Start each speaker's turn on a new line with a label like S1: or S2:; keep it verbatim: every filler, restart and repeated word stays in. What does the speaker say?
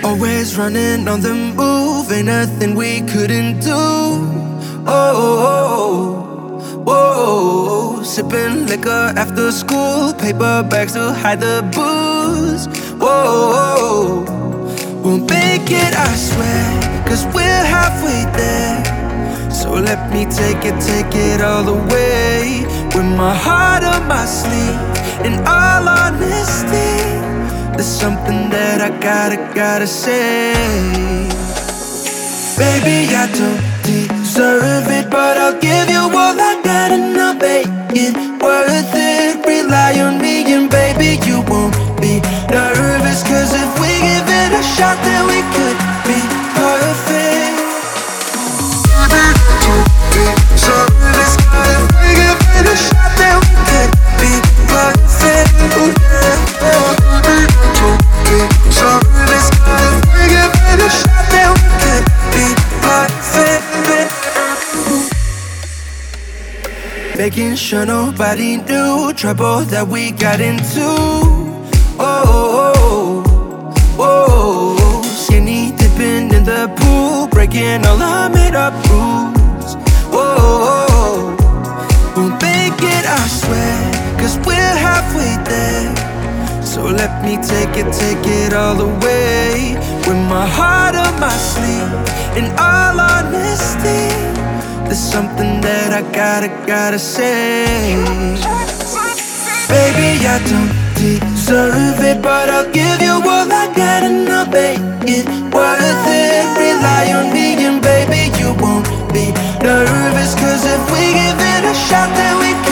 S1: Always running on the move, ain't nothing we couldn't do. Oh, oh, oh, oh. Sipping liquor after school, paper bags to hide the booze. Whoa, we'll make it, I swear, cause we're halfway there. So let me take it, take it all the way. With my heart on my sleeve, in all honesty, there's something that I gotta, gotta say. Baby, I don't deserve it, but I'll give you all I got and I'll make it worth it. Rely on me and baby, you won't be nervous, cause if we give it a shot, then we could be perfect. Service, if we give it a shot, then we could be perfect. Ooh, yeah. Service, if we give it a shot, then we could be perfect. Making sure nobody knew trouble that we got into. Oh, oh, oh, oh. Skinny dipping in the pool, breaking all our made up rules. Whoa, we'll make it, I swear, cause we're halfway there. So let me take it, take it all the way. With my heart on my sleeve, in all honesty, there's something that I gotta, gotta say. Baby, I don't deserve it, but I'll give you all I got and I'll make it worth it. Rely on me and baby, you won't be nervous, cause if we give it a shot, then we